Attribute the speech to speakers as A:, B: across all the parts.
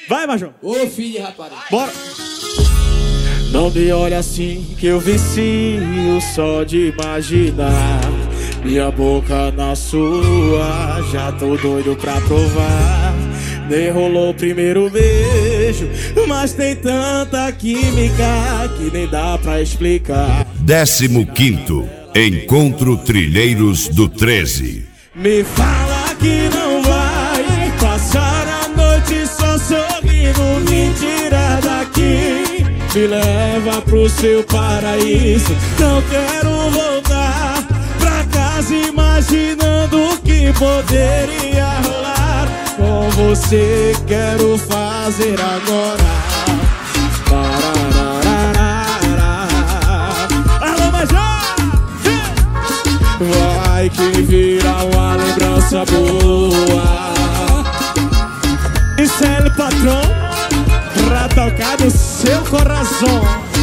A: Vai, Major.
B: Ô filho de rapariga.
A: Bora. Não me olha assim que eu vicio só de imaginar minha boca na sua. Já tô doido pra provar. Nem rolou o primeiro beijo, mas tem tanta química que nem dá pra explicar.
C: 15º Encontro Trilheiros do 13.
A: Me fala que não vai passar a noite só sorrindo, me tira daqui. Me leva pro seu paraíso. Não quero voltar pra casa imaginando o que poderia rolar. Com você quero fazer agora. Alô, Major! Vai que vira uma lembrança boa. Isso é o patrão pra tocar no seu coração.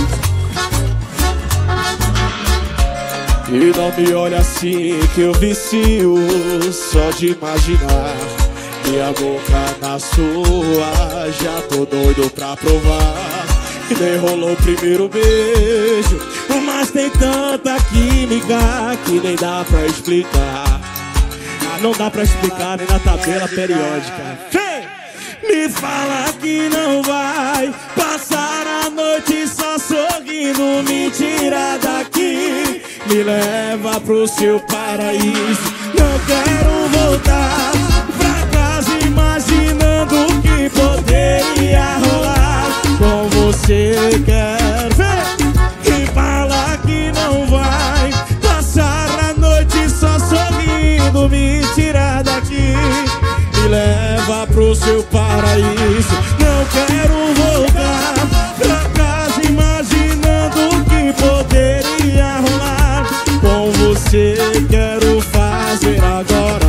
A: E não me olha assim que eu vicio só de imaginar minha boca na sua. Já tô doido pra provar. E nem rolou o primeiro beijo, mas tem tanta química que nem dá pra explicar. Não dá pra explicar nem na tabela periódica. Me fala que não vai passar a noite só sorrindo, me tira daqui. Me leva pro seu paraíso. Não quero voltar pra casa imaginando o que poderia rolar. Com você quero ver. E fala que não vai passar a noite só sorrindo, me tira daqui. Me leva pro seu paraíso. Não quero voltar pra casa imaginando o que poderia rolar. Com você quero fazer agora.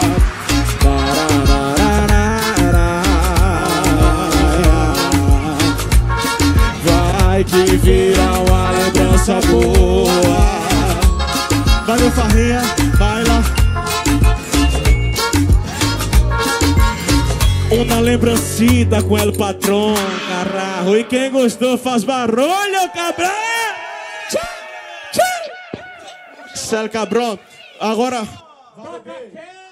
A: Vai que vira uma lembrança boa. Vai, meu farrinha, vai lá. Uma lembrancita com el patrão, caralho. E quem gostou faz barulho, cabrão. Tchau, tchau. Céu, cabrão. Agora.